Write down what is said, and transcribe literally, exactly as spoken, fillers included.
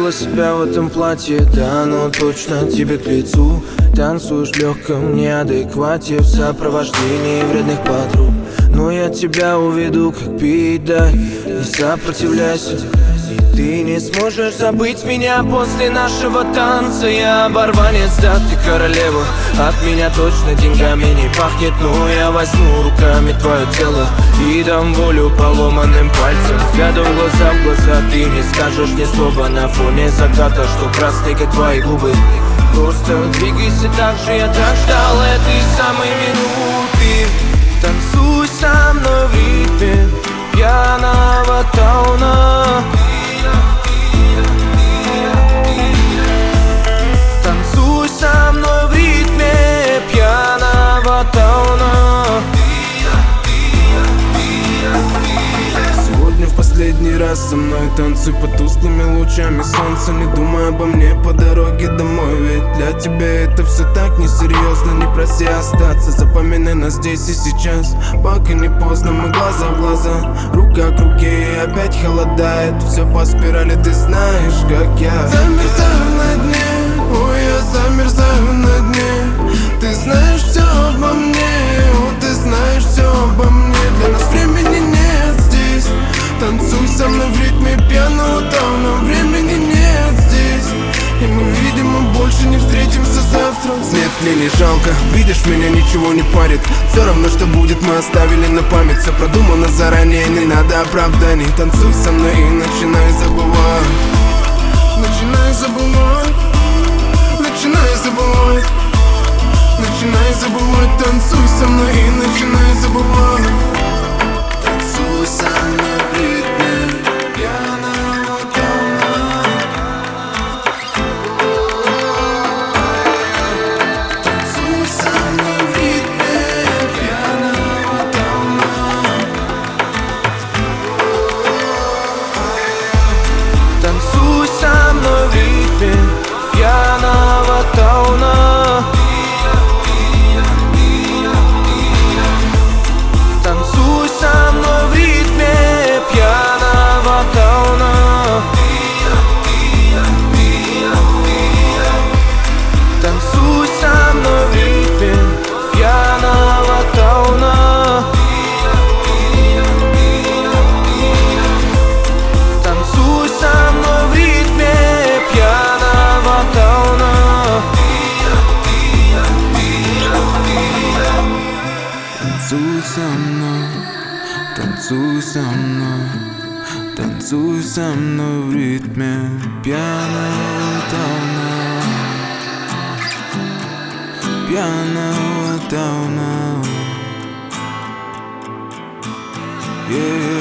Видела себя в этом платье, да оно точно тебе к лицу. Танцуешь в легком неадеквате в сопровождении вредных подруг. Но я тебя уведу, как пить, да, не сопротивляйся. И ты не сможешь забыть меня после нашего танца. Я оборванец, да, ты королева. От меня точно деньгами не пахнет, но я возьму руками твое тело и дам волю поломанным пальцам. Взглядом глаза в глаза ты не скажешь ни слова на фоне заката, что красные, как твои губы. Просто двигайся так же, я так ждал этой самой минуты. Танцуй со мной в ритме пьяного тауна. Танцуй со мной в ритме пьяного тауна. Сегодня в последний раз со мной танцуй под тусклыми лучами солнца. Не думай обо мне по дороге домой, ведь для тебя это все так несерьезно. Не проси остаться, запоминай нас здесь и сейчас, пока не поздно, мы глаза в глаза. Рука к руке и опять холодает. Все по спирали, ты знаешь, как я замерзаю на дне, ой, я замерзаю на дне. Ты знаешь все обо мне, о, ты знаешь все обо мне. Для нас времени нет здесь. Танцуй со мной в ритме пьяного тауна. Времени нет здесь, и мы, видимо, больше не встретимся завтра. Нет, мне не жалко, видишь, меня ничего не парит. Все равно, что будет, мы оставили на память. Все продумано заранее, не надо оправданий. Танцуй со мной и начинай забывать. Начинай забывать. Начинай забывать. Начинай забывать. Танцуй со мной и начинай забывать. Танцуй со мной в ритме пьяного тауна. Танцуй со мной в ритме пьяного тауна. Танцуй со мной в ритме пьяного тауна. Танцуй со мной в ритме пьяного тауна. Танцуй со мной в ритме пьяного тауна. Танцуй со мной в ритме пьяного тауна. Танцуй со мной, танцуй со мной, танцуй со мной в ритме пьяного тауна. Пьяного тауна. Yeah.